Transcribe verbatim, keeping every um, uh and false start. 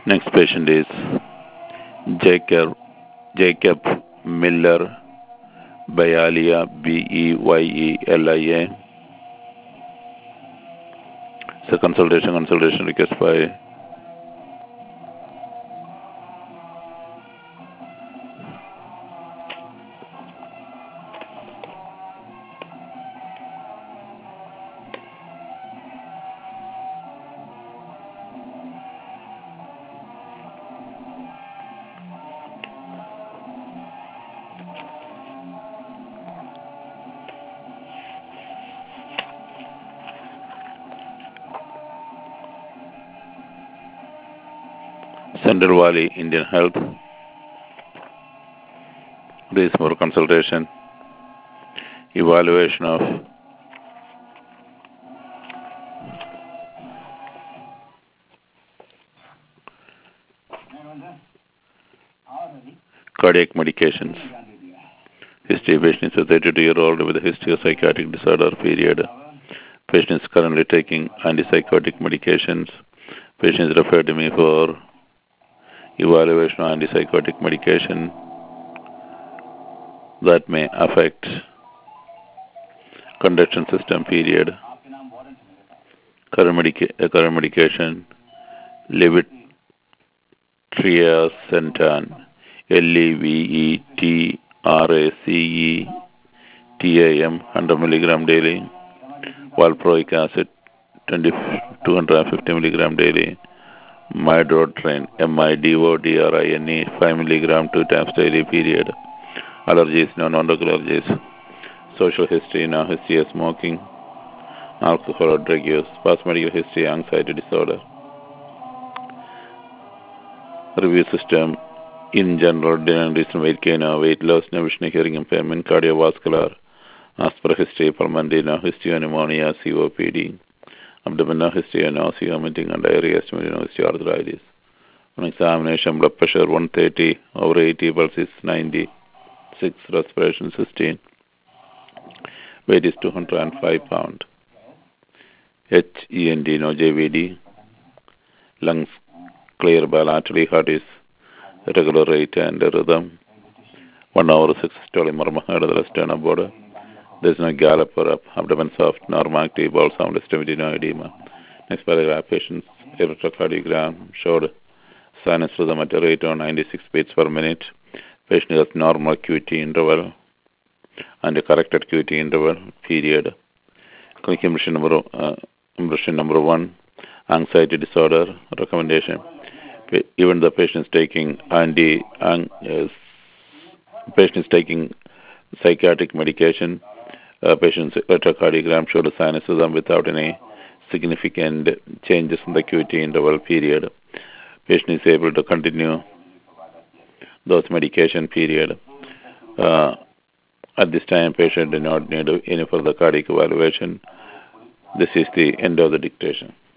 Next patient is Jacob Jacob Miller Byelia, B E Y E L I A. So consultation, consultation request by Central Valley Indian Health. This more consultation, evaluation of cardiac medications. History: patient is a thirty-two-year-old with a history of psychiatric disorder. Period. Patient is currently taking antipsychotic medications. Patient is referred to me for evaluation of antipsychotic medication that may affect conduction system. Period. Current, medica- current medication, levetiracetam, L E V E T R A C E T A M, one hundred milligram daily. Valproic acid, two hundred fifty milligram daily. Midodrine, M I D O D R I N E, five milligram two times daily. Period. Allergies, non-allergic allergies. Social history, no history of smoking, alcohol or drug use. Past medical history, anxiety disorder. Review system, in general, denial reason, weight gain, weight loss, no vision, hearing impairment, cardiovascular. As per history, pulmonary, no history of pneumonia, C O P D. Abdominal history, nausea, vomiting, and diarrhea, estimated no history of arthritis. On examination, blood pressure one thirty over eighty, pulse is ninety, six, respiration sixteen. Weight is two hundred five pounds. H E N D, no J V D. Lungs clear bilaterally. Heart is regular rate and rhythm. One hour six systolic murmur heard of the sternum border. There is no gallop or up. Abdomen soft, normal active, bowel sound, extremity, no edema. Next paragraph, patient's electrocardiogram showed sinus rhythm at a rate of ninety-six beats per minute. Patient has normal Q T interval and a corrected Q T interval. Period. Clinical impression number, uh, impression number one, anxiety disorder recommendation. Even the patient is taking anti, an, uh, patient is taking psychiatric medication. Uh, patient's electrocardiogram showed a sinus rhythm without any significant changes in the Q T interval. Period. Patient is able to continue those medication. Period. Uh, at this time, patient did not need any further cardiac evaluation. This is the end of the dictation.